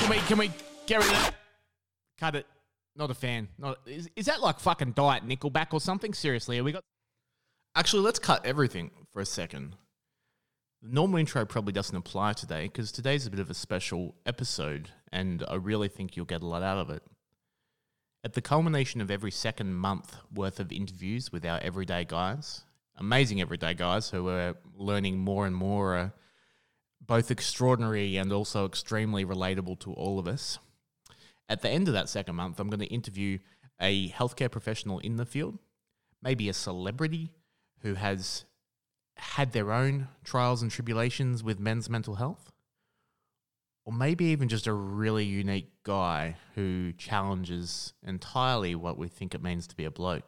Can we get rid of that? Cut it. Not a fan. Is that like fucking Diet Nickelback or something? Seriously, have we got... Actually, let's cut everything for a second. The normal intro probably doesn't apply today because today's a bit of a special episode and I really think you'll get a lot out of it. At the culmination of every second month worth of interviews with our everyday guys, amazing everyday guys who are learning more and more, are both extraordinary and also extremely relatable to all of us. At the end of that second month, I'm going to interview a healthcare professional in the field, maybe a celebrity who has had their own trials and tribulations with men's mental health, or maybe even just a really unique guy who challenges entirely what we think it means to be a bloke.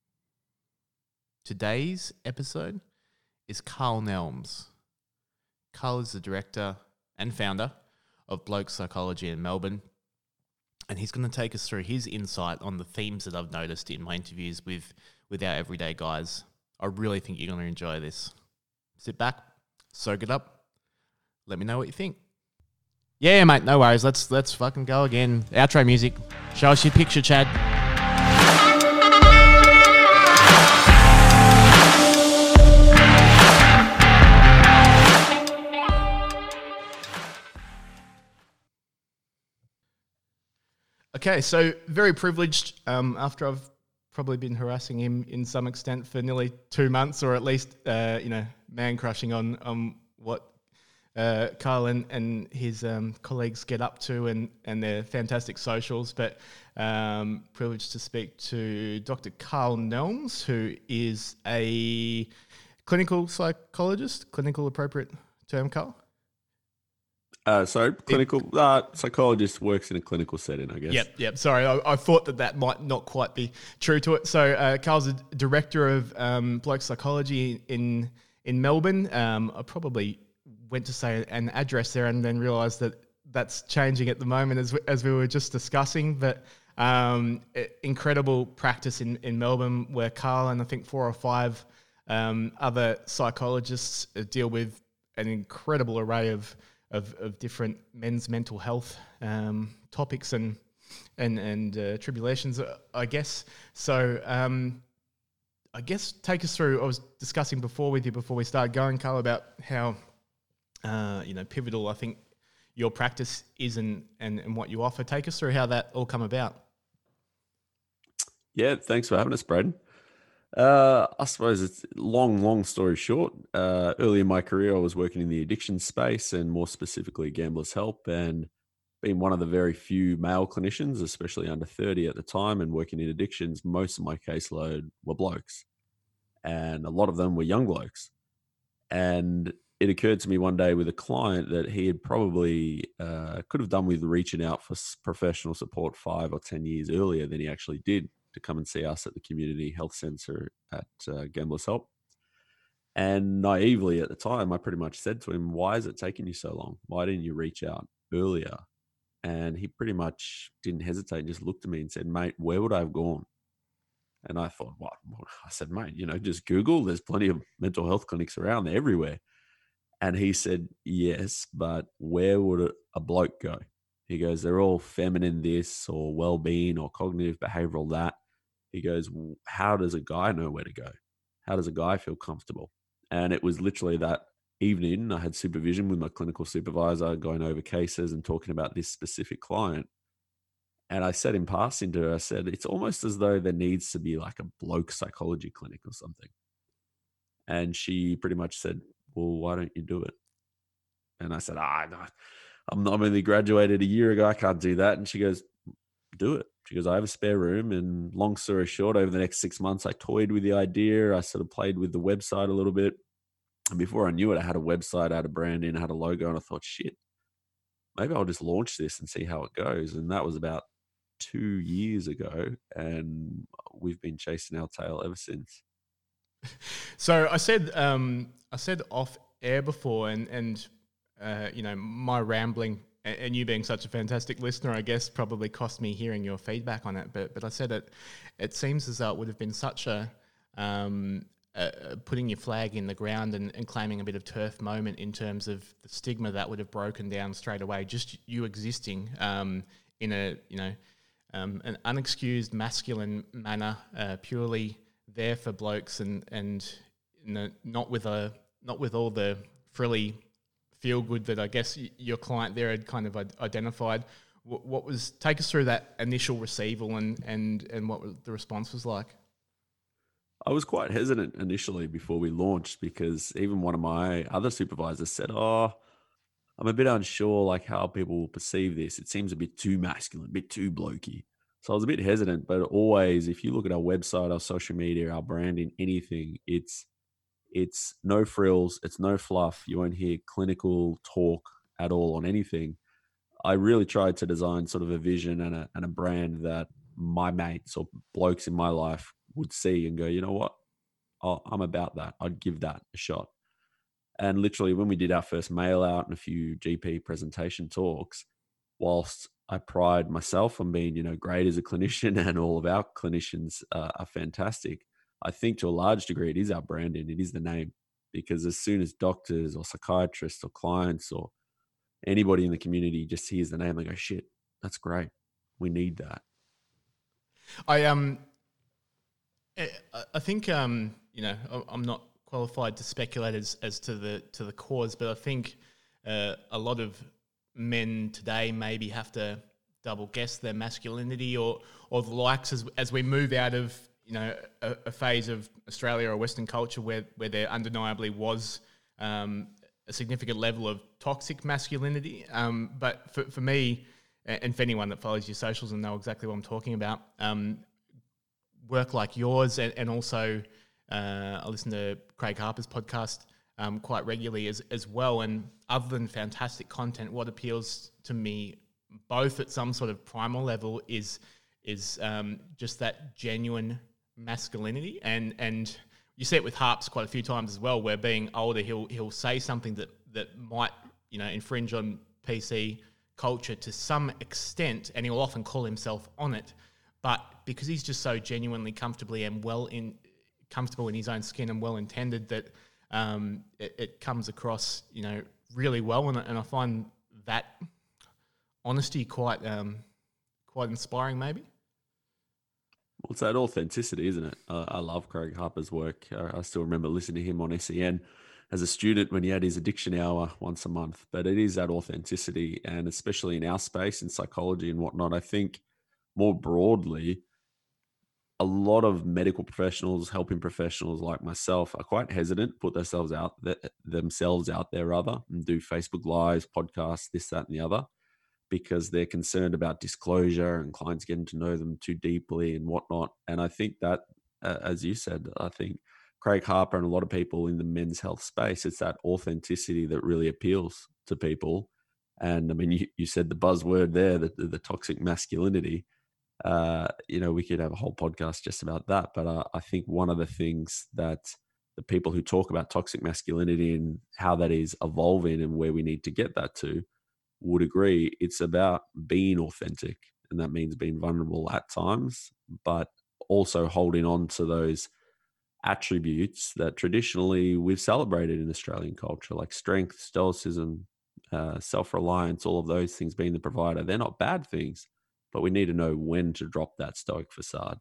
Today's episode is Carl Nelms. Carl is the director and founder of Bloke Psychology in Melbourne, and he's going to take us through his insight on the themes that I've noticed in my interviews with our everyday guys. I really think you're going to enjoy this. Sit back, soak it up, let me know what you think. Yeah, mate, no worries. Let's fucking go again. Outro music. Show us your picture, Chad. Okay, so very privileged after I've probably been harassing him in some extent for nearly 2 months, or at least, man crushing on what Carl and his colleagues get up to and their fantastic socials. But privileged to speak to Dr. Carl Nelms, who is a clinical psychologist. Clinical appropriate term, Carl? Clinical psychologist works in a clinical setting, I guess. Yep. Sorry, I thought that might not quite be true to it. So Carl's a director of Bloke Psychology in Melbourne. I probably went to say an address there and then realised that that's changing at the moment as we were just discussing. But incredible practice in Melbourne where Carl and I think 4 or 5 other psychologists deal with an incredible array of different men's mental health topics and tribulations, I guess. So I guess take us through, I was discussing before we started going, Carl, about how pivotal I think your practice is and what you offer. Take us through how that all come about. Yeah, thanks for having us, Braden. I suppose it's long story short. Early in my career, I was working in the addiction space and more specifically Gamblers Help, and being one of the very few male clinicians, especially under 30 at the time, and working in addictions, most of my caseload were blokes, and a lot of them were young blokes. And it occurred to me one day with a client that he had probably could have done with reaching out for professional support 5 or 10 years earlier than he actually did, to come and see us at the community health centre at Gamblers Help. And naively at the time, I pretty much said to him, "Why is it taking you so long? Why didn't you reach out earlier?" And he pretty much didn't hesitate and just looked at me and said, "Mate, where would I have gone?" And I thought, what? I said, "Mate, just Google. There's plenty of mental health clinics around there everywhere." And he said, "Yes, but where would a bloke go?" He goes, "They're all feminine this or well-being or cognitive behavioral that." He goes, "How does a guy know where to go? How does a guy feel comfortable?" And it was literally that evening, I had supervision with my clinical supervisor going over cases and talking about this specific client. And I said in passing to her, I said, "It's almost as though there needs to be like a bloke psychology clinic or something." And she pretty much said, "Well, why don't you do it?" And I said, no, I'm only graduated a year ago. I can't do that. And she goes, "Do it." She goes, "I have a spare room." And long story short, over the next 6 months, I toyed with the idea. I sort of played with the website a little bit. And before I knew it, I had a website, I had a branding, I had a logo. And I thought, shit, maybe I'll just launch this and see how it goes. And that was about 2 years ago. And we've been chasing our tail ever since. So I said off air before, and my rambling and you being such a fantastic listener, I guess, probably cost me hearing your feedback on it. But I said it seems as though it would have been such a putting your flag in the ground and claiming a bit of turf moment in terms of the stigma that would have broken down straight away. Just you existing in a an unexcused masculine manner, purely there for blokes and not with all the frilly feel good that I guess your client there had kind of identified. What was, take us through that initial receival and what the response was like? I was quite hesitant initially before we launched because even one of my other supervisors said, "Oh, I'm a bit unsure like how people will perceive this. It seems a bit too masculine, a bit too blokey." So I was a bit hesitant, but always, if you look at our website, our social media, our branding, anything, it's no frills, it's no fluff. You won't hear clinical talk at all on anything. I really tried to design sort of a vision and a brand that my mates or blokes in my life would see and go, you know what, I'm about that. I'd give that a shot. And literally, when we did our first mail out and a few GP presentation talks, whilst I pride myself on being, great as a clinician and all of our clinicians are fantastic, I think to a large degree it is our branding, it is the name. Because as soon as doctors or psychiatrists or clients or anybody in the community just hears the name, they go, shit, that's great. We need that. I think I'm not qualified to speculate as to the cause, but I think a lot of men today maybe have to double guess their masculinity or the likes as we move out of a phase of Australia or Western culture where there undeniably was a significant level of toxic masculinity. But for me, and for anyone that follows your socials and know exactly what I'm talking about, work like yours and also I listen to Craig Harper's podcast quite regularly as well. And other than fantastic content, what appeals to me both at some sort of primal level is just that genuine masculinity. And you see it with Harps quite a few times as well, where being older, he'll say something that might infringe on PC culture to some extent, and he'll often call himself on it. But because he's just so genuinely comfortable in his own skin and well intended, that it comes across really well, and I find that honesty quite inspiring, maybe. Well, it's that authenticity, isn't it? I love Craig Harper's work. I still remember listening to him on SEN as a student when he had his addiction hour once a month. But it is that authenticity, and especially in our space, in psychology and whatnot, I think more broadly, a lot of medical professionals, helping professionals like myself are quite hesitant to put themselves out there rather, and do Facebook Lives, podcasts, this, that, and the other, because they're concerned about disclosure and clients getting to know them too deeply and whatnot. And I think that, as you said, I think Craig Harper and a lot of people in the men's health space, it's that authenticity that really appeals to people. And I mean, you said the buzzword there, the toxic masculinity. We could have a whole podcast just about that. But I think one of the things that the people who talk about toxic masculinity and how that is evolving and where we need to get that to would agree, it's about being authentic. And that means being vulnerable at times, but also holding on to those attributes that traditionally we've celebrated in Australian culture, like strength, stoicism, self-reliance, all of those things being the provider. They're not bad things, but we need to know when to drop that stoic facade.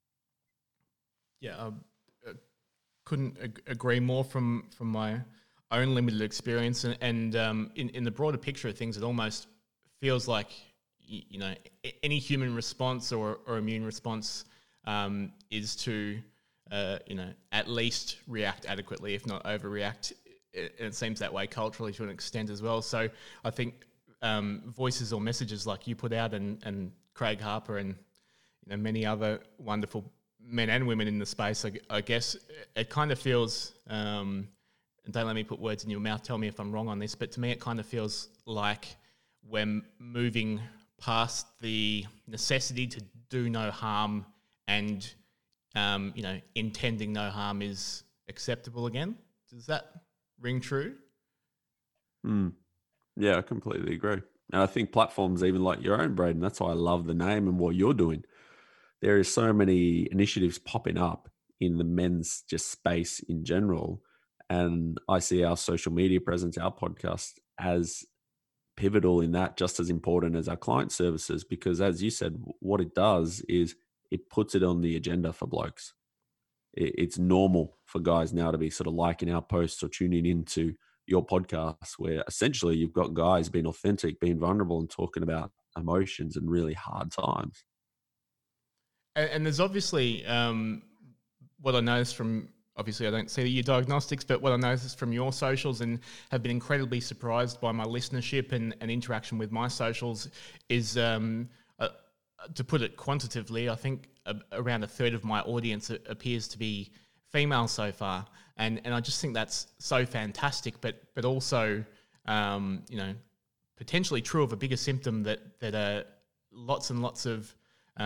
Yeah, I couldn't agree more from my own limited experience. And in the broader picture of things, it almost feels like, any human response or immune response is to, at least react adequately, if not overreact. And it seems that way culturally to an extent as well. So I think voices or messages like you put out and Craig Harper and many other wonderful men and women in the space, I guess it kind of feels, and don't let me put words in your mouth, tell me if I'm wrong on this, but to me it kind of feels like we're moving past the necessity to do no harm and, intending no harm is acceptable again. Does that ring true? Yeah, I completely agree. And I think platforms even like your own, Braden, that's why I love the name and what you're doing. There is so many initiatives popping up in the men's just space in general. And I see our social media presence, our podcast, as pivotal in that, just as important as our client services, because as you said, what it does is it puts it on the agenda for blokes. It's normal for guys now to be sort of liking our posts or tuning into your podcast, where essentially you've got guys being authentic, being vulnerable, and talking about emotions and really hard times. And there's obviously what I noticed from, obviously I don't see your diagnostics, but what I noticed from your socials and have been incredibly surprised by my listenership and interaction with my socials is, to put it quantitatively, I think around a third of my audience appears to be female so far. And I just think that's so fantastic, but also, potentially true of a bigger symptom that lots and lots of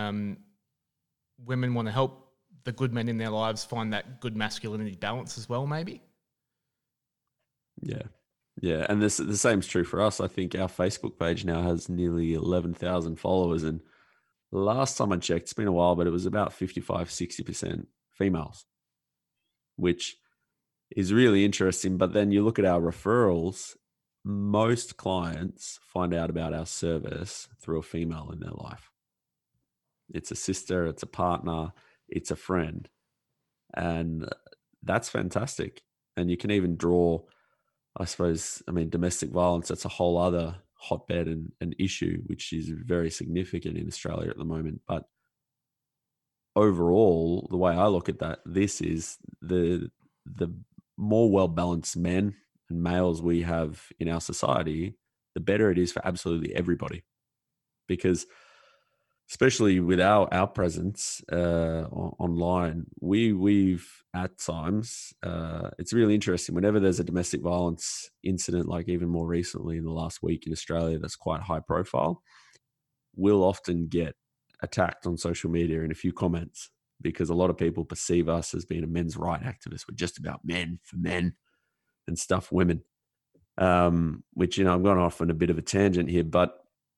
women want to help the good men in their lives find that good masculinity balance as well, maybe. Yeah. Yeah. And the same's true for us. I think our Facebook page now has nearly 11,000 followers. And last time I checked, it's been a while, but it was about 55, 60% females, which is really interesting. But then you look at our referrals, most clients find out about our service through a female in their life. It's a sister, it's a partner, it's a friend. And that's fantastic. And you can even draw, I suppose, domestic violence, that's a whole other hotbed and an issue, which is very significant in Australia at the moment. But overall, the way I look at that, this is the more well-balanced men and males we have in our society, the better it is for absolutely everybody. Because especially with our presence online, we've at times, it's really interesting. Whenever there's a domestic violence incident, like even more recently in the last week in Australia, that's quite high profile, we'll often get attacked on social media in a few comments because a lot of people perceive us as being a men's right activist. We're just about men for men and stuff women, which, I'm going off on a bit of a tangent here, but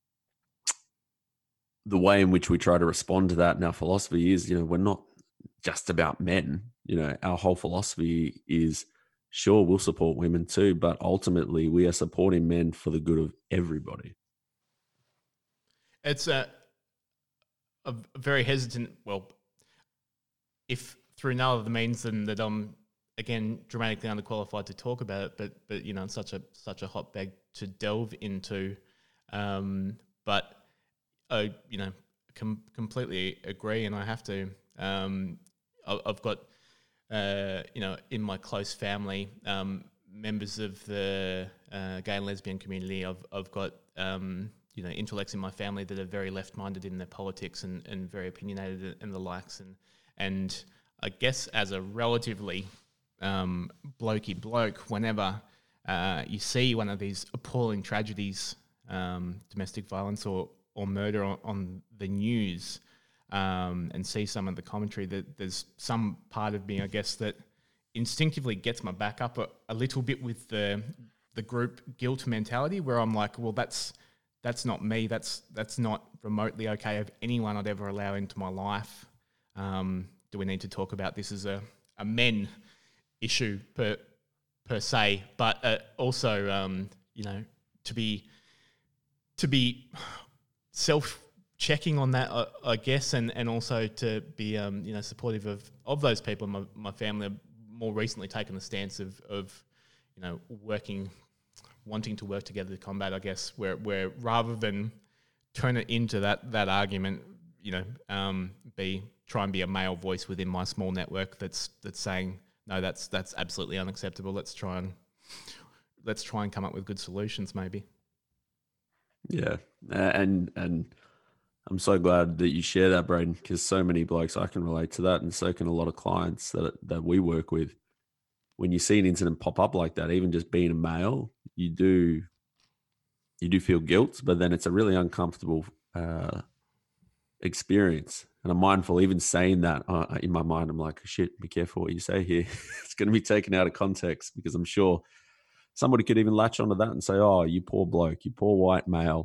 the way in which we try to respond to that in our philosophy is, we're not just about men. Our whole philosophy is, sure, we'll support women too, but ultimately we are supporting men for the good of everybody. It's a very hesitant, well, if through no other means than that I'm, again, dramatically underqualified to talk about it, but it's such a hotbed to delve into. But I, completely agree, and I have to. I've got, in my close family, members of the gay and lesbian community. I've got, intellects in my family that are very left-minded in their politics and very opinionated and the likes. And I guess as a relatively blokey bloke, whenever you see one of these appalling tragedies, domestic violence or murder on the news, and see some of the commentary, that there's some part of me, I guess, that instinctively gets my back up a little bit with the group guilt mentality, where I'm like, well, that's not me. That's not remotely okay of anyone I'd ever allow into my life. Do we need to talk about this as a men issue per se? But also, to be self-checking on that, I guess, and also to be supportive of those people. My family have more recently taken the stance of wanting to work together to combat, I guess, where rather than turn it into that argument, try and be a male voice within my small network that's saying, no, that's absolutely unacceptable. Let's try and come up with good solutions, maybe. Yeah, and I'm so glad that you share that, Braden, because so many blokes, I can relate to that, and so can a lot of clients that we work with. When you see an incident pop up like that, even just being a male, you do feel guilt, but then it's a really uncomfortable experience. And I'm mindful, even saying that in my mind, I'm like, shit, be careful what you say here. It's going to be taken out of context, because I'm sure somebody could even latch onto that and say, oh, you poor bloke, you poor white male,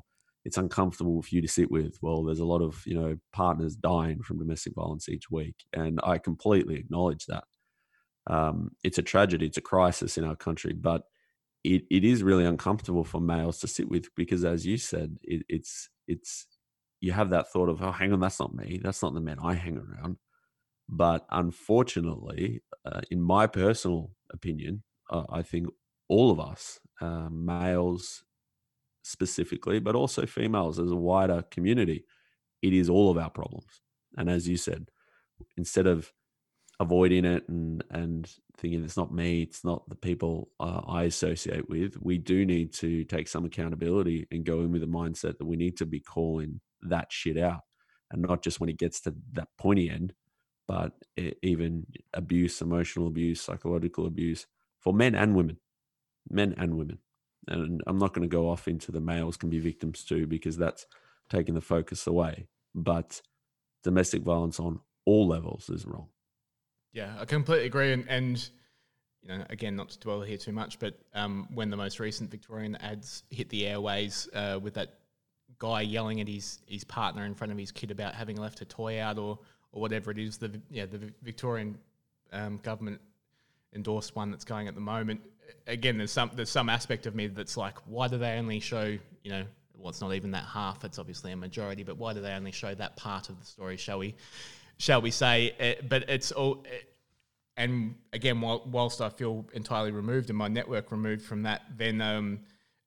it's uncomfortable for you to sit with. Well, there's a lot of, partners dying from domestic violence each week. And I completely acknowledge that. It's a tragedy, it's a crisis in our country, but it is really uncomfortable for males to sit with because, as you said, it's you have that thought of, oh, hang on, that's not me, that's not the men I hang around. But unfortunately, in my personal opinion, I think all of us, males specifically, but also females as a wider community, it is all of our problems. And as you said, instead of avoiding it and thinking it's not me, it's not the people I associate with, we do need to take some accountability and go in with a mindset that we need to be calling that shit out, and not just when it gets to that pointy end, but even abuse, emotional abuse, psychological abuse for men and women, men and women. And I'm not going to go off into the males can be victims too, because that's taking the focus away. But domestic violence on all levels is wrong. Yeah, I completely agree. And again, not to dwell here too much, but when the most recent Victorian ads hit the airways with that guy yelling at his partner in front of his kid about having left a toy out or whatever it is, the Victorian government endorsed one that's going at the moment. Again, there's some aspect of me that's like, why do they only show, well, it's not even that half, it's obviously a majority, but why do they only show that part of the story, shall we say? But it's all, and again, whilst I feel entirely removed and my network removed from that, then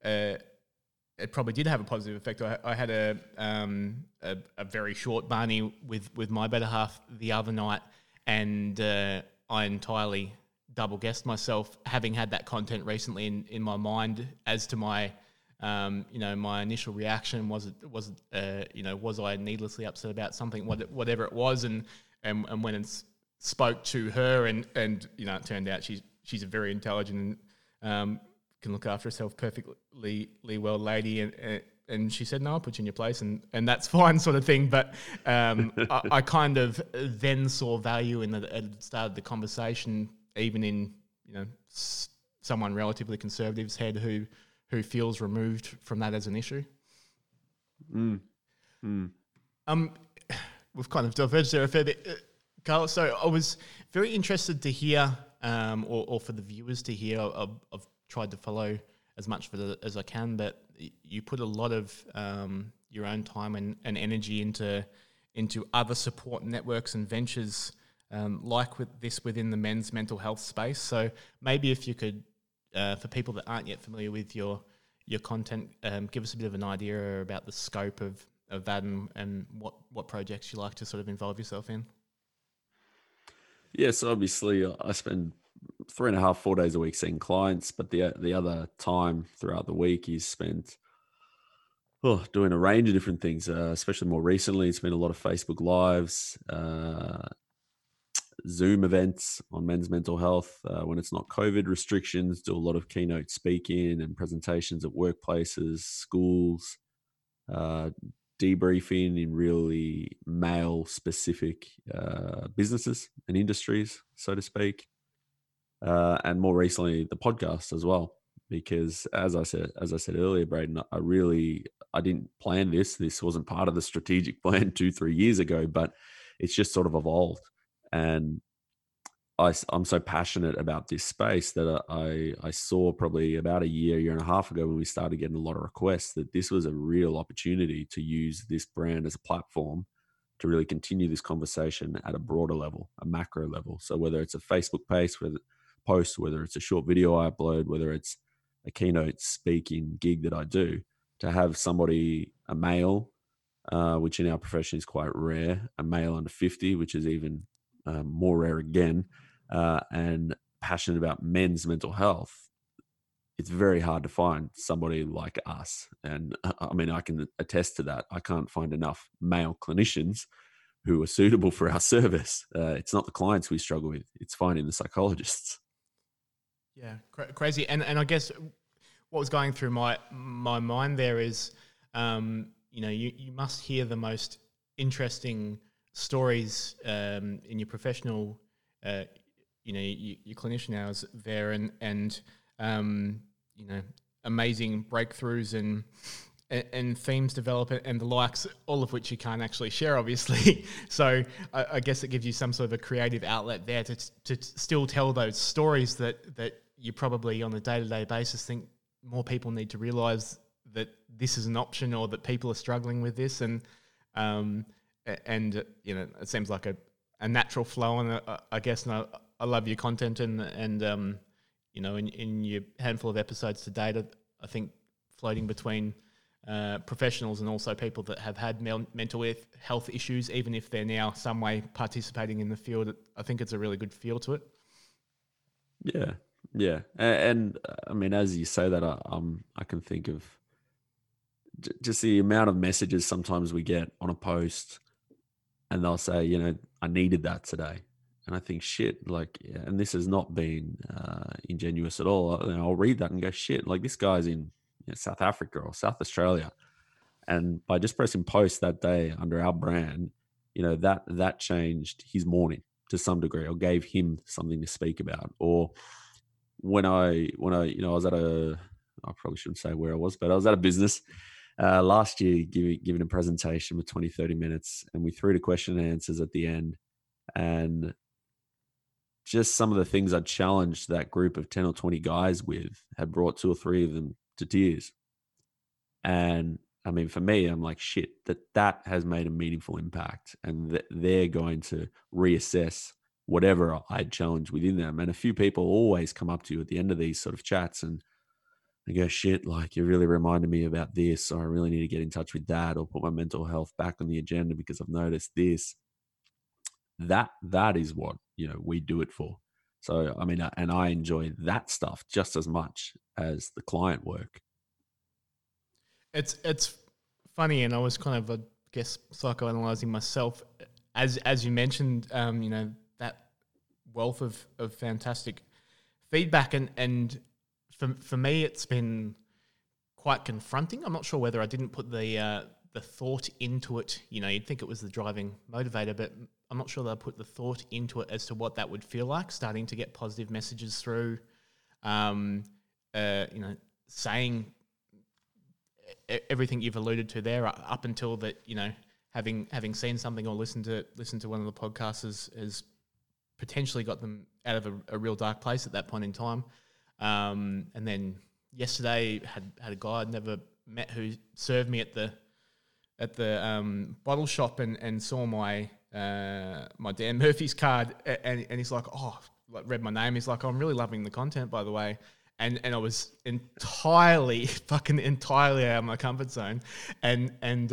it probably did have a positive effect. I had a very short Barney with my better half the other night, and I entirely double guessed myself, having had that content recently in my mind as to my my initial reaction. Was I needlessly upset about something, whatever it was, and when it spoke to her, and it turned out she's a very intelligent and can look after herself perfectly well lady, and she said, no, I'll put you in your place, and that's fine, sort of thing. But I kind of then saw value in that it started the conversation, even in someone relatively conservative's head who feels removed from that as an issue. We've kind of diverged there a fair bit, Carl. So I was very interested to hear, or for the viewers to hear. I've tried to follow as much of it as I can, but you put a lot of your own time and energy into other support networks and ventures like with this within the men's mental health space. So maybe if you could, for people that aren't yet familiar with your content, give us a bit of an idea about the scope of that and what projects you like to sort of involve yourself in. Yes, obviously I spend 3.5, 4 days a week seeing clients, but the other time throughout the week is spent doing a range of different things, especially more recently. It's been a lot of Facebook Lives, Zoom events on men's mental health when it's not COVID restrictions, do a lot of keynote speaking and presentations at workplaces, schools, debriefing in really male-specific businesses and industries, so to speak. And more recently, the podcast as well, because as I said earlier, Braden, I didn't plan this. This wasn't part of the strategic plan 2-3 years ago, but it's just sort of evolved. And I'm so passionate about this space that I saw probably about a year and a half ago when we started getting a lot of requests that this was a real opportunity to use this brand as a platform to really continue this conversation at a broader level, a macro level. So whether it's a Facebook post, whether it's a short video I upload, whether it's a keynote speaking gig that I do, to have somebody, a male, which in our profession is quite rare, a male under 50, which is even more rare again, and passionate about men's mental health, it's very hard to find somebody like us. And I mean, I can attest to that. I can't find enough male clinicians who are suitable for our service. It's not the clients we struggle with, it's finding the psychologists. Yeah, crazy. And I guess what was going through my mind there is, you must hear the most interesting stories in your professional, your clinician hours there, and amazing breakthroughs and themes develop and the likes, all of which you can't actually share, obviously. So I guess it gives you some sort of a creative outlet there to still tell those stories that you probably on a day-to-day basis think more people need to realise that this is an option or that people are struggling with this. And you know, it seems like a natural flow. And I guess I love your content and you know, in your handful of episodes to date, I think floating between professionals and also people that have had mental health issues, even if they're now some way participating in the field, I think it's a really good feel to it. Yeah, yeah, and I mean, as you say that, I can think of just the amount of messages sometimes we get on a post, and they'll say, you know, I needed that today, and I think, shit, like, yeah, and this has not been ingenuous at all. I'll read that and go, shit, like this guy's in South Africa or South Australia. And by just pressing post that day under our brand, you know, that changed his morning to some degree, or gave him something to speak about. Or when I you know, I was at I probably shouldn't say where I was, but I was at a business last year giving a presentation with 20, 30 minutes, and we threw to question and answers at the end. And just some of the things I'd challenged that group of 10 or 20 guys with had brought 2 or 3 of them to tears. And I mean, for me, I'm like, shit, that has made a meaningful impact, and they're going to reassess whatever I challenge within them. And a few people always come up to you at the end of these sort of chats and they go, shit, like you really reminded me about this, or I really need to get in touch with that, or put my mental health back on the agenda because I've noticed this. That is what, you know, we do it for. So, I mean, and I enjoy that stuff just as much as the client work. It's funny, and I was kind of, I guess, psychoanalyzing myself as you mentioned. You know, that wealth of fantastic feedback, and for me, it's been quite confronting. I'm not sure whether I didn't put the thought into it. You know, you'd think it was the driving motivator, but I'm not sure that I put the thought into it as to what that would feel like, starting to get positive messages through, you know, saying everything you've alluded to there, up until that, you know, having seen something or listened to one of the podcasts has potentially got them out of a real dark place at that point in time. And then yesterday had a guy I'd never met who served me at the bottle shop and saw my Dan Murphy's card, and he's like, oh, like read my name. He's like, oh, I'm really loving the content, by the way. And I was entirely out of my comfort zone, and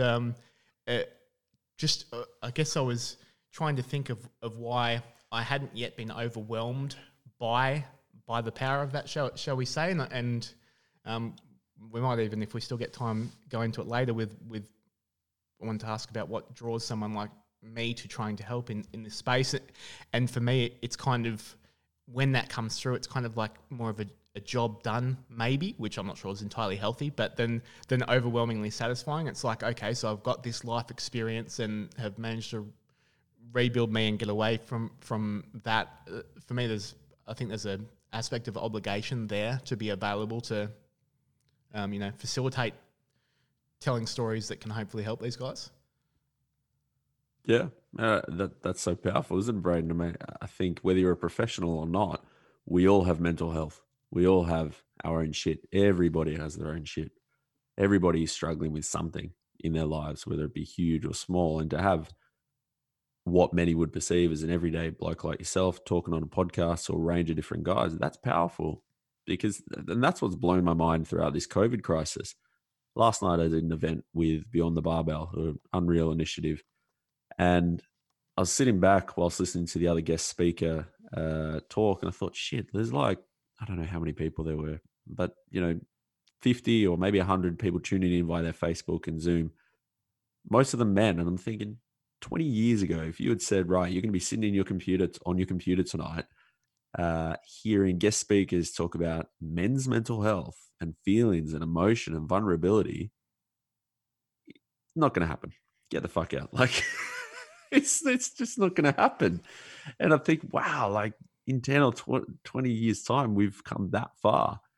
just I guess I was trying to think of why I hadn't yet been overwhelmed by the power of that, shall we say, and we might even, if we still get time, go into it later with I want to ask about what draws someone like me to trying to help in this space. And for me, it's kind of, when that comes through, it's kind of like more of a job done, maybe, which I'm not sure is entirely healthy, but then overwhelmingly satisfying. It's like, okay, so I've got this life experience and have managed to rebuild me and get away from that. For me, I think there's an aspect of obligation there to be available to, you know, facilitate telling stories that can hopefully help these guys. Yeah, that's so powerful, isn't it, Braden? I mean, I think whether you're a professional or not, we all have mental health. We all have our own shit. Everybody has their own shit. Everybody is struggling with something in their lives, whether it be huge or small. And to have what many would perceive as an everyday bloke like yourself talking on a podcast or a range of different guys, that's powerful, because and that's what's blown my mind throughout this COVID crisis. Last night I did an event with Beyond the Barbell, an Unreal initiative, and I was sitting back whilst listening to the other guest speaker talk, and I thought, shit, there's like, I don't know how many people there were, but, you know, 50 or maybe 100 people tuning in via their Facebook and Zoom, most of them men. And I'm thinking, 20 years ago, if you had said, right, you're going to be sitting on your computer tonight, hearing guest speakers talk about men's mental health and feelings and emotion and vulnerability, not going to happen. Get the fuck out. Like, it's just not going to happen. And I think, wow, like in 10 or 20 years time, we've come that far.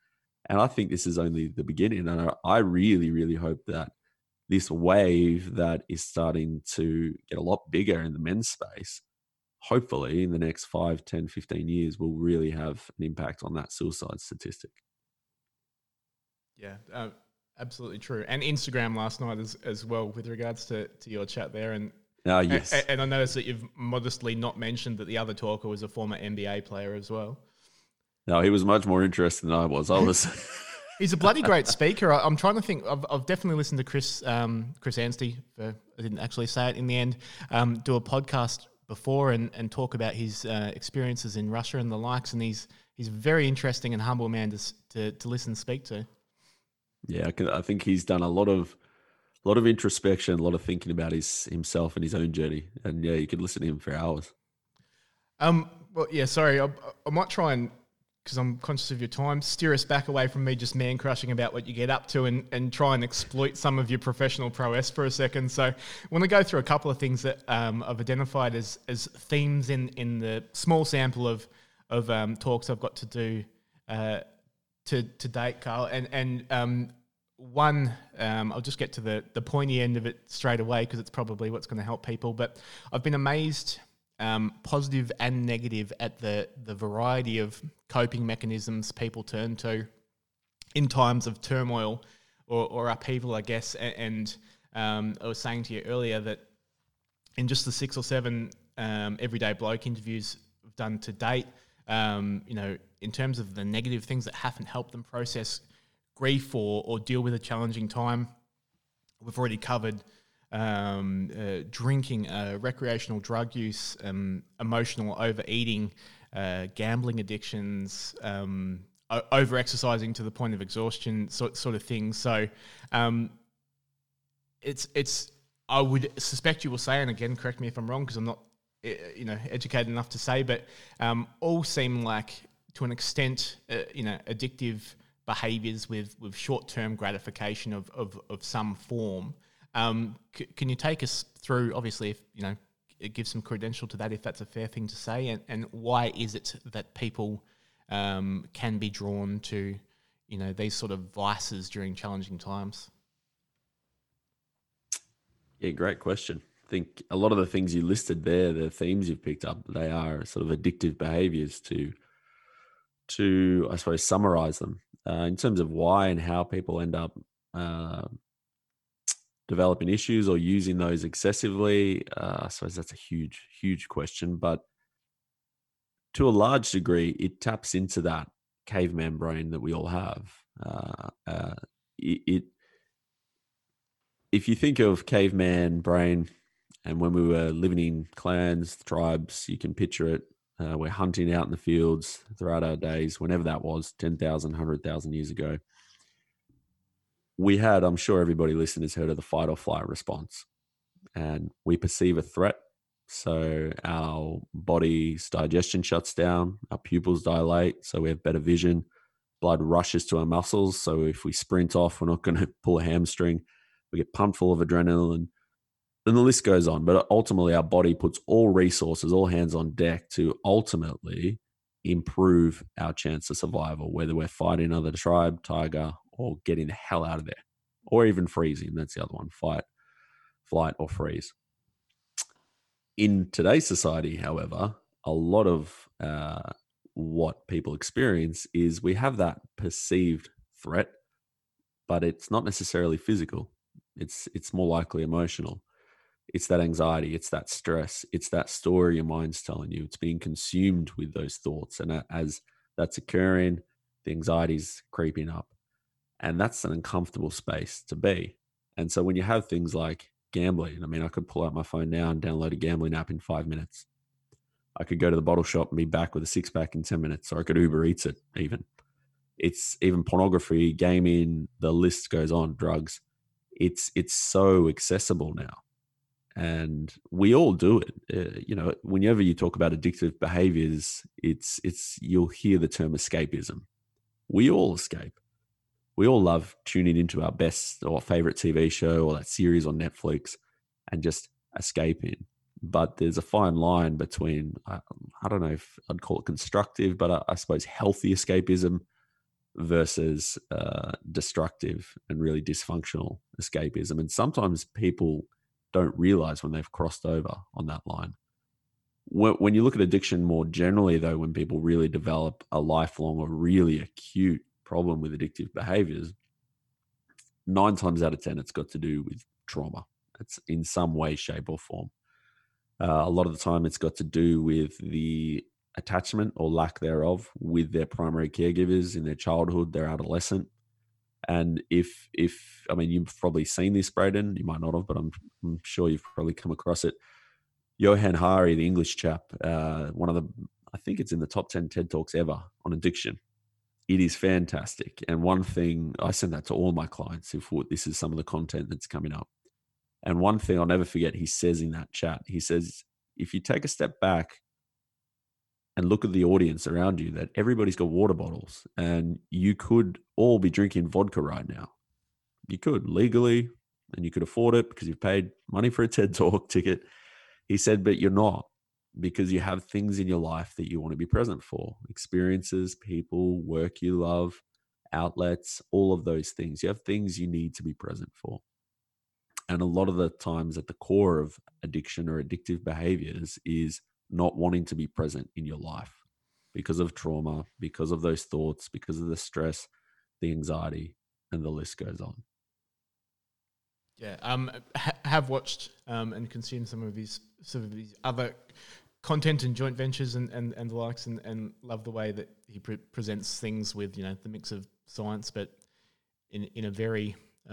And I think this is only the beginning. And I really, really hope that this wave that is starting to get a lot bigger in the men's space, hopefully in the next 5, 10, 15 years, will really have an impact on that suicide statistic. Yeah, absolutely true. And Instagram last night as well, with regards to your chat there. And yes. And I noticed that you've modestly not mentioned that the other talker was a former NBA player as well. No, he was much more interested than I was. He's a bloody great speaker. I'm trying to think. I've definitely listened to Chris Anstey. I didn't actually say it in the end. Do a podcast before and talk about his experiences in Russia and the likes. And he's a very interesting and humble man to listen and speak to. Yeah, I think he's done a lot of introspection, a lot of thinking about himself and his own journey. And yeah, you could listen to him for hours. Well, yeah. Sorry, I might try and, because I'm conscious of your time, steer us back away from me just man crushing about what you get up to and try and exploit some of your professional prowess for a second. So I want to go through a couple of things that I've identified as themes in the small sample of talks I've got to do to date, Carl. And one, I'll just get to the pointy end of it straight away because it's probably what's going to help people. But I've been amazed, positive and negative, at the variety of coping mechanisms people turn to in times of turmoil or upheaval, I guess. And I was saying to you earlier that in just the 6 or 7 everyday bloke interviews I've done to date, in terms of the negative things that haven't helped them process grief or deal with a challenging time, we've already covered drinking, recreational drug use, emotional overeating, gambling addictions, over-exercising to the point of exhaustion, sort of things. So it's I would suspect you will say, and again, correct me if I'm wrong because I'm not educated enough to say, but all seem like, to an extent, addictive behaviours with short-term gratification of some form. Can you take us through, obviously, if it gives some credential to that, if that's a fair thing to say, and why is it that people can be drawn to these sort of vices during challenging times? Yeah, great question. I think a lot of the things you listed there, the themes you've picked up, they are sort of addictive behaviors to I suppose summarize them in terms of why and how people end up developing issues or using those excessively. I suppose that's a huge question, but to a large degree, it taps into that caveman brain that we all have. If you think of caveman brain, and when we were living in clans, tribes, you can picture it. We're hunting out in the fields throughout our days, whenever that was, 10,000, 100,000 years ago. We had, I'm sure everybody listening has heard of the fight or flight response. And we perceive a threat. So our body's digestion shuts down, our pupils dilate, so we have better vision. Blood rushes to our muscles. So if we sprint off, we're not going to pull a hamstring. We get pumped full of adrenaline. And the list goes on. But ultimately, our body puts all resources, all hands on deck to ultimately improve our chance of survival, whether we're fighting another tribe, tiger, or getting the hell out of there, or even freezing. That's the other one, fight, flight, or freeze. In today's society, however, a lot of what people experience is we have that perceived threat, but it's not necessarily physical. It's more likely emotional. It's that anxiety, it's that stress, it's that story your mind's telling you. It's being consumed with those thoughts. And as that's occurring, the anxiety's creeping up. And that's an uncomfortable space to be. And so when you have things like gambling, I mean, I could pull out my phone now and download a gambling app in 5 minutes. I could go to the bottle shop and be back with a 6-pack in 10 minutes, or I could Uber Eats it even. It's even pornography, gaming, the list goes on, drugs. It's so accessible now. And we all do it. Whenever you talk about addictive behaviors, it's you'll hear the term escapism. We all escape. We all love tuning into our best or favorite TV show or that series on Netflix and just escaping. But there's a fine line between, I don't know if I'd call it constructive, but I suppose healthy escapism versus destructive and really dysfunctional escapism. And sometimes people don't realize when they've crossed over on that line. When you look at addiction more generally, though, when people really develop a lifelong or really acute problem with addictive behaviors, 9 times out of 10, it's got to do with trauma. It's in some way, shape, or form. A lot of the time, it's got to do with the attachment or lack thereof with their primary caregivers in their childhood, their adolescent. And if I mean, you've probably seen this, Braden, you might not have, but I'm sure you've probably come across it. Johann Hari, the English chap, one of the, I think it's in the top 10 TED Talks ever on addiction. It is fantastic. And one thing, I send that to all my clients if this is some of the content that's coming up. And one thing I'll never forget, he says in that chat, he says, if you take a step back and look at the audience around you, that everybody's got water bottles and you could all be drinking vodka right now. You could legally, and you could afford it because you've paid money for a TED Talk ticket. He said, but you're not, because you have things in your life that you want to be present for, experiences, people, work you love, outlets, all of those things. You have things you need to be present for. And a lot of the times at the core of addiction or addictive behaviors is not wanting to be present in your life because of trauma, because of those thoughts, because of the stress, the anxiety, and the list goes on. Yeah, have watched and consumed some of his other content and joint ventures and the likes, and love the way that he presents things with, you know, the mix of science, but in a very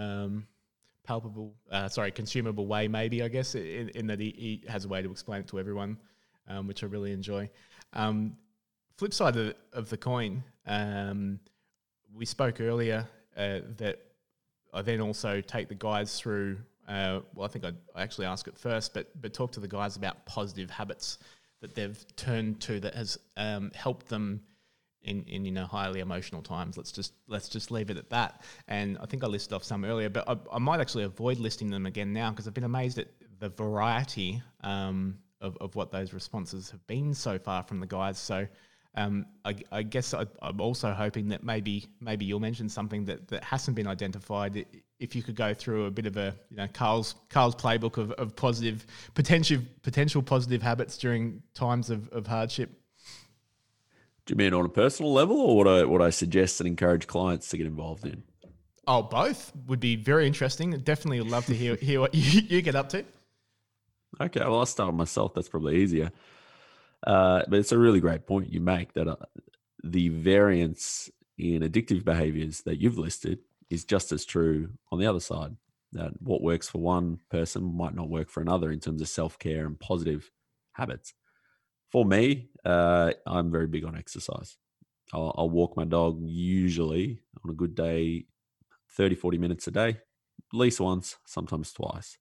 consumable way, maybe, I guess, in that he has a way to explain it to everyone, which I really enjoy. Flip side of the coin, we spoke earlier that I then also take the guys through, I think I actually ask it first, but talk to the guys about positive habits that they've turned to that has helped them in highly emotional times. Let's just leave it at that. And I think I listed off some earlier, but I might actually avoid listing them again now because I've been amazed at the variety of what those responses have been so far from the guys. So I guess I'm also hoping that maybe you'll mention something that hasn't been identified. If you could go through a bit of a, you know, Carl's playbook of positive potential positive habits during times of hardship. Do you mean on a personal level, or what I suggest and encourage clients to get involved in? Oh, both would be very interesting. Definitely would love to hear what you get up to. Okay, well, I'll start with myself. That's probably easier. But it's a really great point you make that the variance in addictive behaviors that you've listed is just as true on the other side. That what works for one person might not work for another in terms of self-care and positive habits. For me, I'm very big on exercise. I'll walk my dog usually on a good day, 30, 40 minutes a day, at least once, sometimes twice.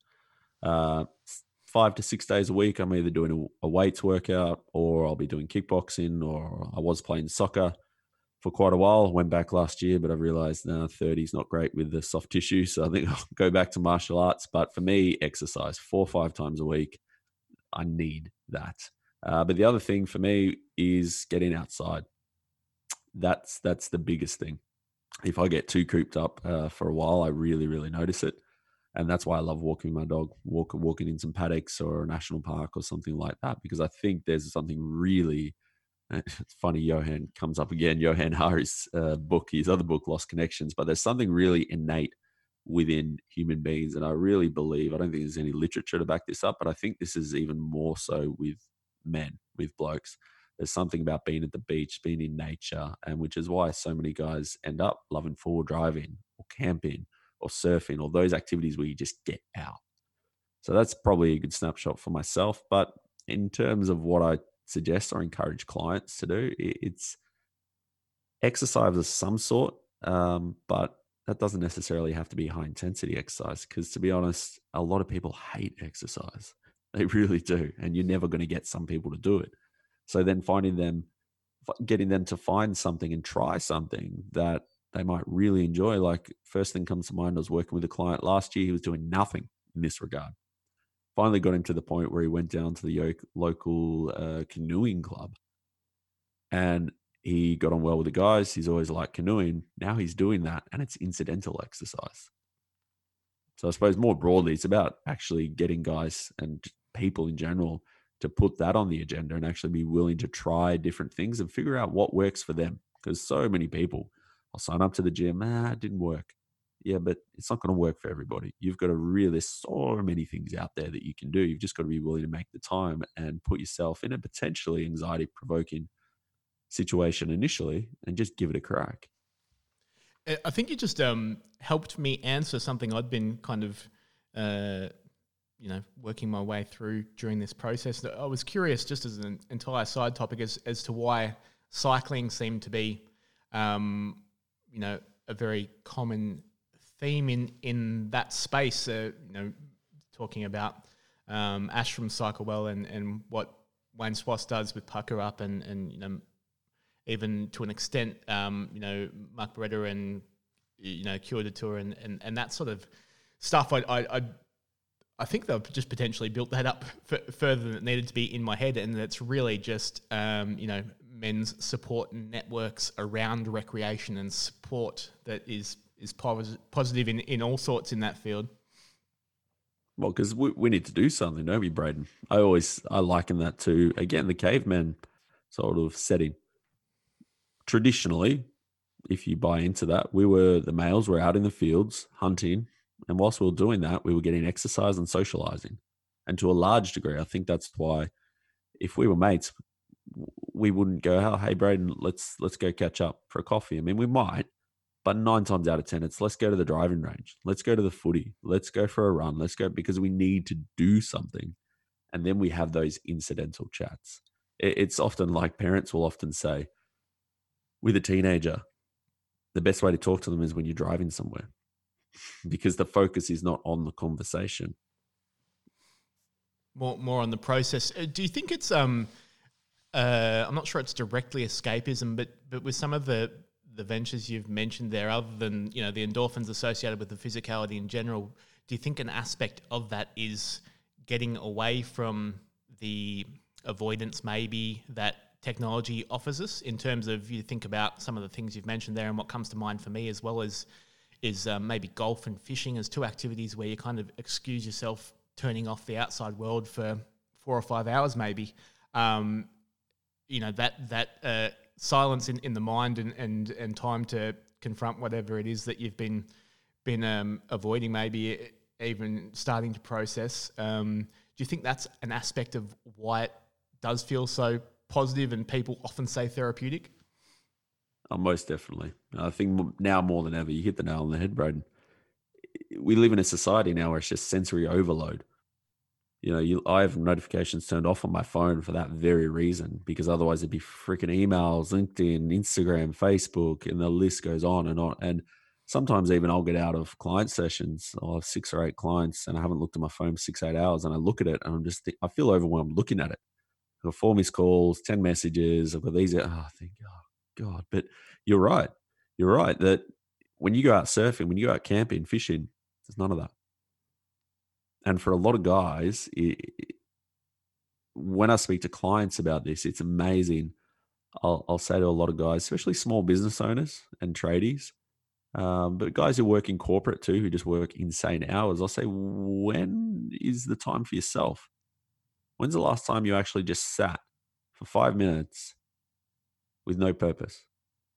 5 to 6 days a week, I'm either doing a weights workout or I'll be doing kickboxing, or I was playing soccer for quite a while. I went back last year, but I've realized 30 is not great with the soft tissue. So I think I'll go back to martial arts. But for me, exercise 4 or 5 times a week, I need that. But the other thing for me is getting outside. That's the biggest thing. If I get too cooped up for a while, I really, really notice it. And that's why I love walking my dog, walking in some paddocks or a national park or something like that, because I think there's something really, it's funny, Johann comes up again, Johann Hari's book, his other book, Lost Connections, but there's something really innate within human beings. And I really believe, I don't think there's any literature to back this up, but I think this is even more so with men, with blokes. There's something about being at the beach, being in nature, and which is why so many guys end up loving forward driving or camping or surfing, or those activities where you just get out. So that's probably a good snapshot for myself. But in terms of what I suggest or encourage clients to do, it's exercise of some sort, but that doesn't necessarily have to be high intensity exercise, because to be honest, a lot of people hate exercise. They really do. And you're never going to get some people to do it. So then getting them to find something and try something that they might really enjoy. Like, first thing comes to mind, I was working with a client last year. He was doing nothing in this regard. Finally got him to the point where he went down to the local canoeing club. And He got on well with the guys. He's always liked canoeing. Now he's doing that, and it's incidental exercise. So I suppose more broadly, it's about actually getting guys and people in general to put that on the agenda and actually be willing to try different things and figure out what works for them. Because so many people, I'll sign up to the gym, it didn't work. Yeah, but it's not going to work for everybody. You've got to there's so many things out there that you can do. You've just got to be willing to make the time and put yourself in a potentially anxiety provoking situation initially and just give it a crack. I think you just helped me answer something I'd been kind of, working my way through during this process. I was curious, just as an entire side topic, as to why cycling seemed to be, a very common theme in that space. Talking about Ash from Cycle Well and what Wayne Swass does with Pucker Up and even to an extent, Mark Beretta and, Cure de Tour and that sort of stuff. I think they've just potentially built that up further than it needed to be in my head. And it's really just, men's support networks around recreation and support that is positive in all sorts in that field. Well, because we need to do something, don't we, Braden? I liken that to, again, the caveman sort of setting. Traditionally, if you buy into that, the males were out in the fields hunting. And whilst we were doing that, we were getting exercise and socializing. And to a large degree, I think that's why if we were mates, we wouldn't go, oh, hey, Braden, let's go catch up for a coffee. I mean, we might, but 9 times out of 10, it's let's go to the driving range. Let's go to the footy. Let's go for a run. Let's go because we need to do something. And then we have those incidental chats. It's often like parents will often say, with a teenager, the best way to talk to them is when you're driving somewhere because the focus is not on the conversation. More on the process. Do you think it's I'm not sure it's directly escapism, but with some of the ventures you've mentioned there, other than the endorphins associated with the physicality in general, do you think an aspect of that is getting away from the avoidance maybe that technology offers us, in terms of, you think about some of the things you've mentioned there, and what comes to mind for me as well is maybe golf and fishing as two activities where you kind of excuse yourself turning off the outside world for 4 or 5 hours maybe. That silence in the mind and time to confront whatever it is that you've been avoiding, maybe even starting to process. Do you think that's an aspect of why it does feel so positive and people often say therapeutic? Oh, most definitely. I think now more than ever, you hit the nail on the head, Braden. We live in a society now where it's just sensory overload. I have notifications turned off on my phone for that very reason, because otherwise it'd be freaking emails, LinkedIn, Instagram, Facebook, and the list goes on and on. And sometimes even I'll get out of client sessions. I'll have 6 or 8 clients and I haven't looked at my phone for 6, 8 hours, and I look at it and I feel overwhelmed looking at it. I've got 4 missed calls, 10 messages. I've got these. I think, oh God. But you're right. You're right that when you go out surfing, when you go out camping, fishing, there's none of that. And for a lot of guys, when I speak to clients about this, it's amazing. I'll say to a lot of guys, especially small business owners and tradies, but guys who work in corporate too, who just work insane hours, I'll say, when is the time for yourself? When's the last time you actually just sat for 5 minutes with no purpose?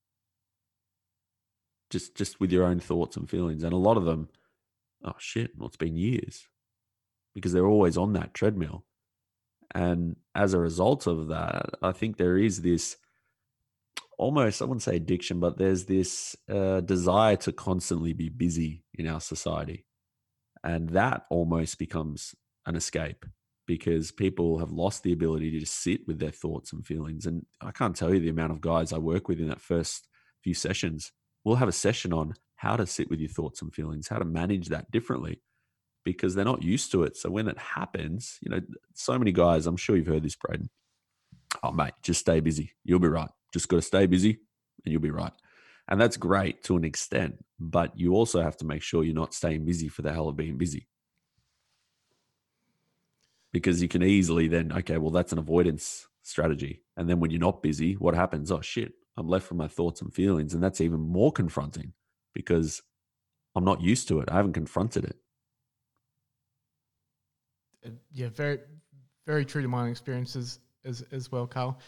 Just with your own thoughts and feelings. And a lot of them, oh shit, well, it's been years, because they're always on that treadmill. And as a result of that, I think there is this almost, I wouldn't say addiction, but there's this desire to constantly be busy in our society. And that almost becomes an escape, because people have lost the ability to just sit with their thoughts and feelings. And I can't tell you the amount of guys I work with in that first few sessions. We'll have a session on how to sit with your thoughts and feelings, how to manage that differently, because they're not used to it. So when it happens, so many guys, I'm sure you've heard this, Braden. Oh, mate, just stay busy. You'll be right. Just got to stay busy and you'll be right. And that's great to an extent, but you also have to make sure you're not staying busy for the hell of being busy. Because you can easily then, okay, well, that's an avoidance strategy. And then when you're not busy, what happens? Oh, shit, I'm left with my thoughts and feelings. And that's even more confronting because I'm not used to it. I haven't confronted it. Yeah, very, very true to my own experiences as well, Carl.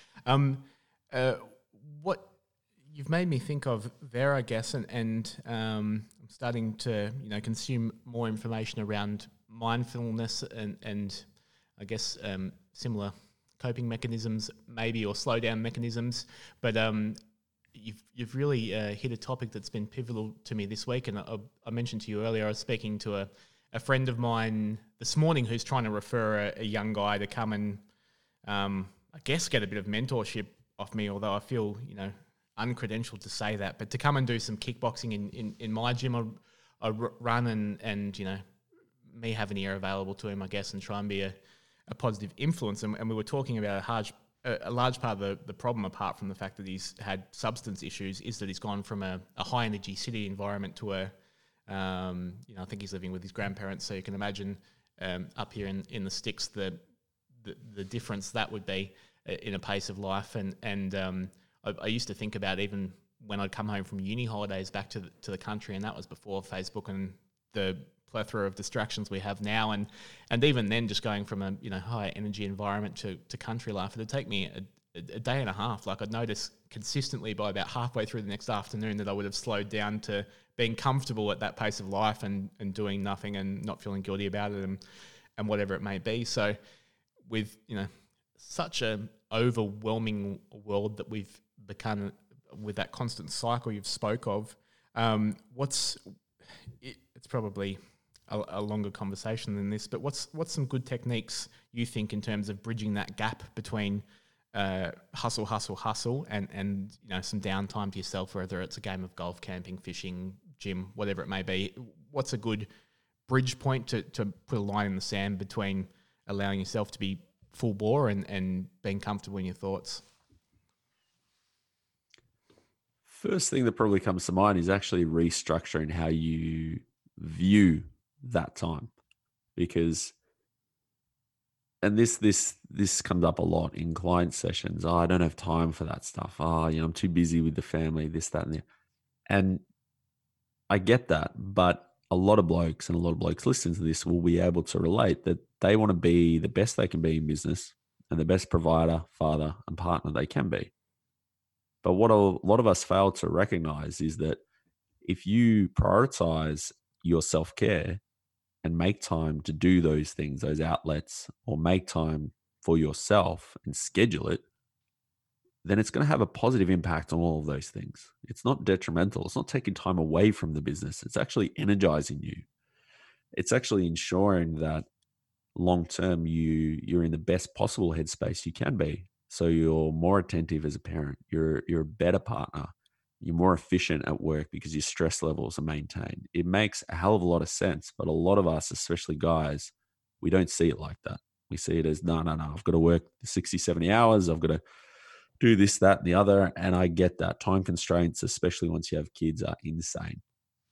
What you've made me think of there, I guess, and I'm starting to consume more information around mindfulness and I guess similar coping mechanisms, maybe, or slow down mechanisms. But you've really hit a topic that's been pivotal to me this week, and I mentioned to you earlier, I was speaking to a friend of mine this morning who's trying to refer a young guy to come and I guess get a bit of mentorship off me, although I feel uncredentialed to say that, but to come and do some kickboxing in my gym, I run and me have an ear available to him, I guess, and try and be a positive influence. And we were talking about a large part of the problem, apart from the fact that he's had substance issues, is that he's gone from a high energy city environment to I think he's living with his grandparents. So you can imagine up here in the sticks, the difference that would be in a pace of life. And I used to think about, even when I'd come home from uni holidays back to the country, and that was before Facebook and the plethora of distractions we have now, and even then, just going from a high energy environment to country life, it'd take me a day and a half. Like, I'd notice consistently by about halfway through the next afternoon that I would have slowed down to being comfortable at that pace of life and doing nothing and not feeling guilty about it and whatever it may be. So with such a overwhelming world that we've become, with that constant cycle you've spoke of, it's probably a longer conversation than this, but what's some good techniques you think in terms of bridging that gap between hustle and some downtime to yourself, whether it's a game of golf, camping, fishing, gym, whatever it may be? What's a good bridge point to put a line in the sand between allowing yourself to be full bore and being comfortable in your thoughts? First thing that probably comes to mind is actually restructuring how you view that time, because, and this comes up a lot in client sessions. Oh, I don't have time for that stuff. Oh, I'm too busy with the family, this, that, and the, and I get that, but a lot of blokes listening to this will be able to relate that they want to be the best they can be in business and the best provider, father, and partner they can be. But what a lot of us fail to recognize is that if you prioritize your self-care and make time to do those things, those outlets, or make time for yourself and schedule it, then it's going to have a positive impact on all of those things. It's not detrimental. It's not taking time away from the business. It's actually energizing you. It's actually ensuring that long term you're in the best possible headspace you can be. So you're more attentive as a parent. You're a better partner. You're more efficient at work because your stress levels are maintained. It makes a hell of a lot of sense. But a lot of us, especially guys, we don't see it like that. We see it as, no, I've got to work 60, 70 hours. I've got to do this, that, and the other. And I get that. Time constraints, especially once you have kids, are insane.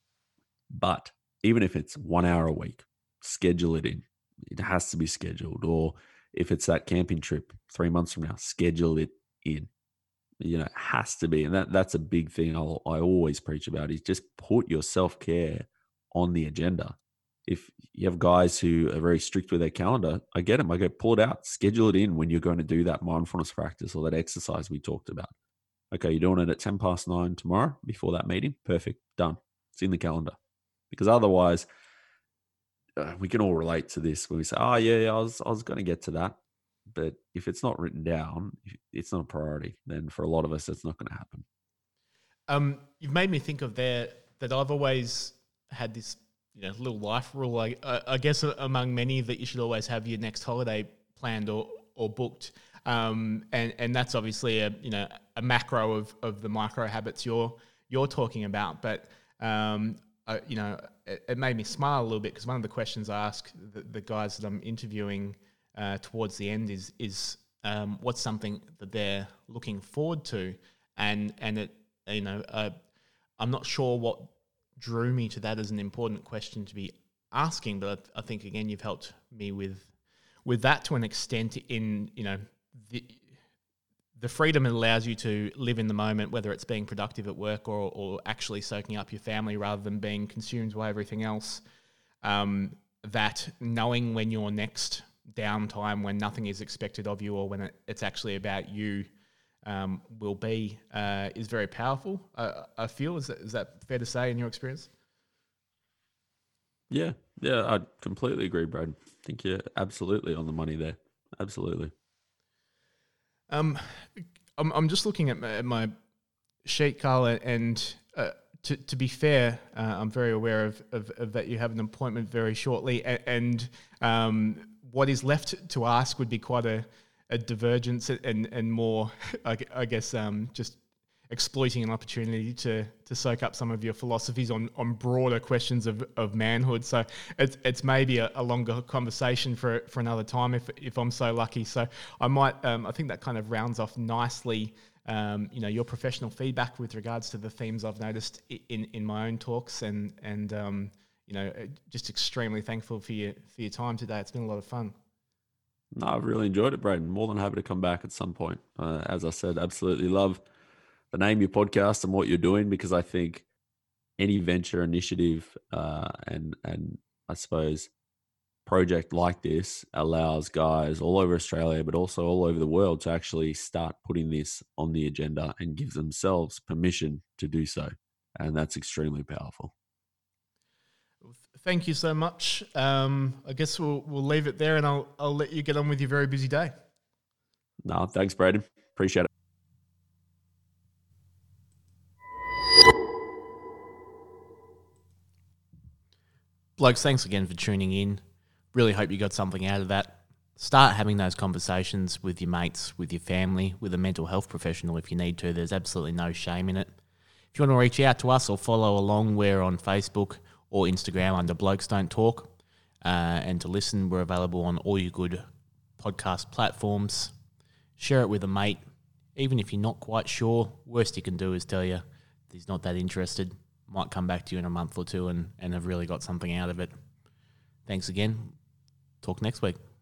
But even if it's 1 hour a week, schedule it in. It has to be scheduled. Or if it's that camping trip 3 months from now, schedule it in. It has to be. And that's a big thing I always preach about, is just put your self-care on the agenda. If you have guys who are very strict with their calendar, I get them. I go, pull it out, schedule it in when you're going to do that mindfulness practice or that exercise we talked about. Okay, you're doing it at 9:10 tomorrow before that meeting. Perfect. Done. It's in the calendar. Because otherwise, we can all relate to this when we say, oh, yeah, I was going to get to that. But if it's not written down, it's not a priority, then for a lot of us, it's not going to happen. You've made me think of that I've always had this little life rule, I guess, among many, that you should always have your next holiday planned or booked. And that's obviously a macro of the micro habits you're talking about. But it made me smile a little bit, because one of the questions I ask the guys that I'm interviewing towards the end is what's something that they're looking forward to, and it I'm not sure what drew me to that as an important question to be asking, but I think again you've helped me with that to an extent in the freedom it allows you to live in the moment, whether it's being productive at work or actually soaking up your family rather than being consumed by everything else, that knowing when your next downtime, when nothing is expected of you or when it's actually about you, will be, is very powerful, I feel. Is that fair to say in your experience? Yeah, I completely agree, Brad. I think you're absolutely on the money there. Absolutely. I'm just looking at my sheet, Carl, and to be fair, I'm very aware of that you have an appointment very shortly, and what is left to ask would be quite a divergence and more, I guess, just exploiting an opportunity to soak up some of your philosophies on broader questions of manhood. So it's maybe a longer conversation for another time if I'm so lucky. So I might I think that kind of rounds off nicely your professional feedback with regards to the themes I've noticed in my own talks, and just extremely thankful for your time today. It's been a lot of fun. No, I've really enjoyed it, Braden. More than happy to come back at some point. As I said, absolutely love the name of your podcast and what you're doing, because I think any venture initiative and I suppose project like this allows guys all over Australia, but also all over the world, to actually start putting this on the agenda and give themselves permission to do so. And that's extremely powerful. Thank you so much. I guess we'll leave it there, and I'll let you get on with your very busy day. No, thanks, Braden. Appreciate it. Blokes, thanks again for tuning in. Really hope you got something out of that. Start having those conversations with your mates, with your family, with a mental health professional if you need to. There's absolutely no shame in it. If you want to reach out to us or follow along, we're on Facebook or Instagram under Blokes Don't Talk. And to listen, we're available on all your good podcast platforms. Share it with a mate. Even if you're not quite sure, worst you can do is tell you he's not that interested. Might come back to you in a month or two and have really got something out of it. Thanks again. Talk next week.